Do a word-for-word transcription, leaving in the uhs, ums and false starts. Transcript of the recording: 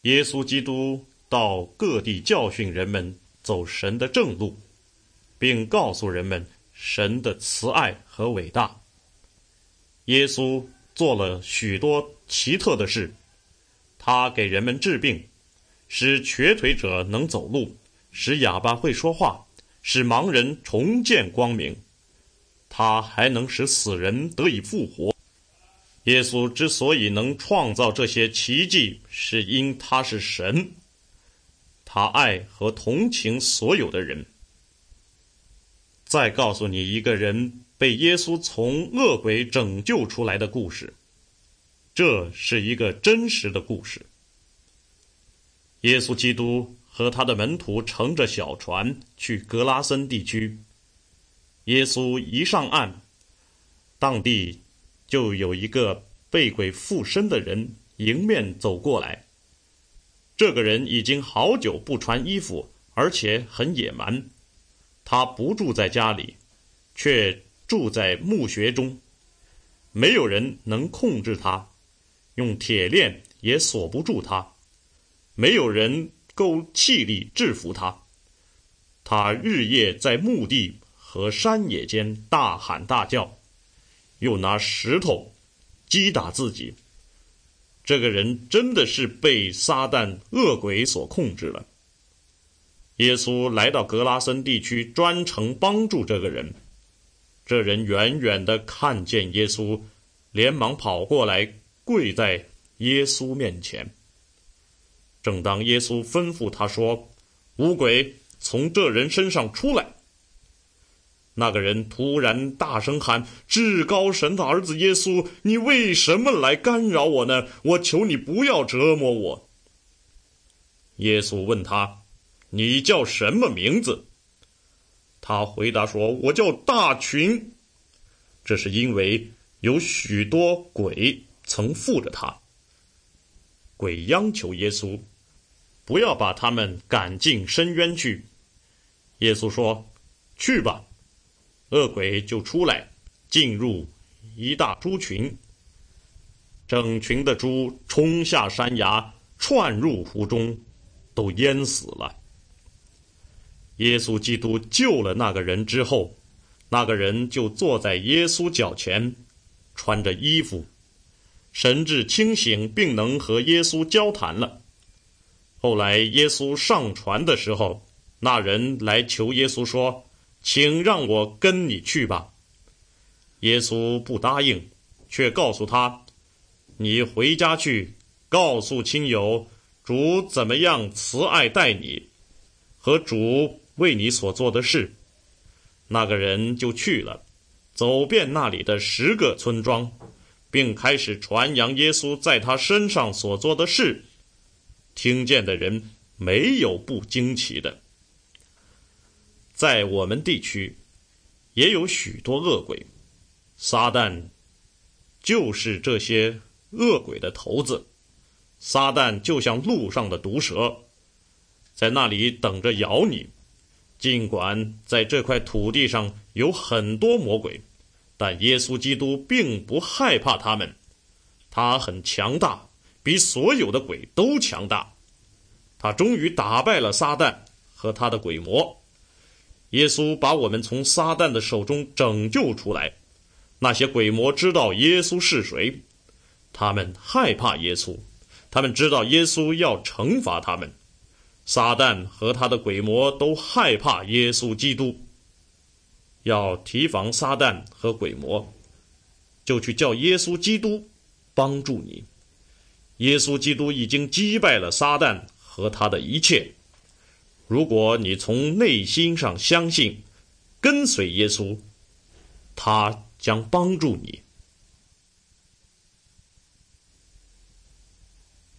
耶稣基督到各地教训人们走神的正路，并告诉人们神的慈爱和伟大。耶稣做了许多奇特的事，他给人们治病，使瘸腿者能走路，使哑巴会说话，使盲人重见光明。他还能使死人得以复活。耶稣之所以能创造这些奇迹，是因他是神，他爱和同情所有的人。再告诉你一个人被耶稣从恶鬼拯救出来的故事，这是一个真实的故事。耶稣基督和他的门徒乘着小船去格拉森地区，耶稣一上岸，当地就有一个被鬼附身的人迎面走过来。这个人已经好久不穿衣服，而且很野蛮。他不住在家里，却住在墓穴中，没有人能控制他，用铁链也锁不住他，没有人够气力制服他。他日夜在墓地和山野间大喊大叫，又拿石头击打自己。这个人真的是被撒旦恶鬼所控制了。耶稣来到格拉森地区，专程帮助这个人。这人远远地看见耶稣，连忙跑过来，跪在耶稣面前。正当耶稣吩咐他说：“污鬼，从这人身上出来！”那个人突然大声喊：“至高神的儿子耶稣，你为什么来干扰我呢？我求你不要折磨我。”耶稣问他：“你叫什么名字？”他回答说：“我叫大群。”这是因为有许多鬼曾附着他。鬼央求耶稣不要把他们赶进深渊去。耶稣说：“去吧。”恶鬼就出来，进入一大猪群，整群的猪冲下山崖，窜入湖中，都淹死了。耶稣基督救了那个人之后，那个人就坐在耶稣脚前，穿着衣服，神志清醒，并能和耶稣交谈了。后来耶稣上船的时候，那人来求耶稣说：“请让我跟你去吧。”耶稣不答应，却告诉他：“你回家去，告诉亲友，主怎么样慈爱待你，和主为你所做的事。”那个人就去了，走遍那里的十个村庄，并开始传扬耶稣在他身上所做的事。听见的人没有不惊奇的。在我们地区也有许多恶鬼，撒旦就是这些恶鬼的头子。撒旦就像路上的毒蛇，在那里等着咬你。尽管在这块土地上有很多魔鬼，但耶稣基督并不害怕他们。他很强大，比所有的鬼都强大。他终于打败了撒旦和他的鬼魔。耶稣把我们从撒旦的手中拯救出来。那些鬼魔知道耶稣是谁，他们害怕耶稣，他们知道耶稣要惩罚他们。撒旦和他的鬼魔都害怕耶稣基督。要提防撒旦和鬼魔，就去叫耶稣基督帮助你。耶稣基督已经击败了撒旦和他的一切。如果你从内心上相信，跟随耶稣，他将帮助你。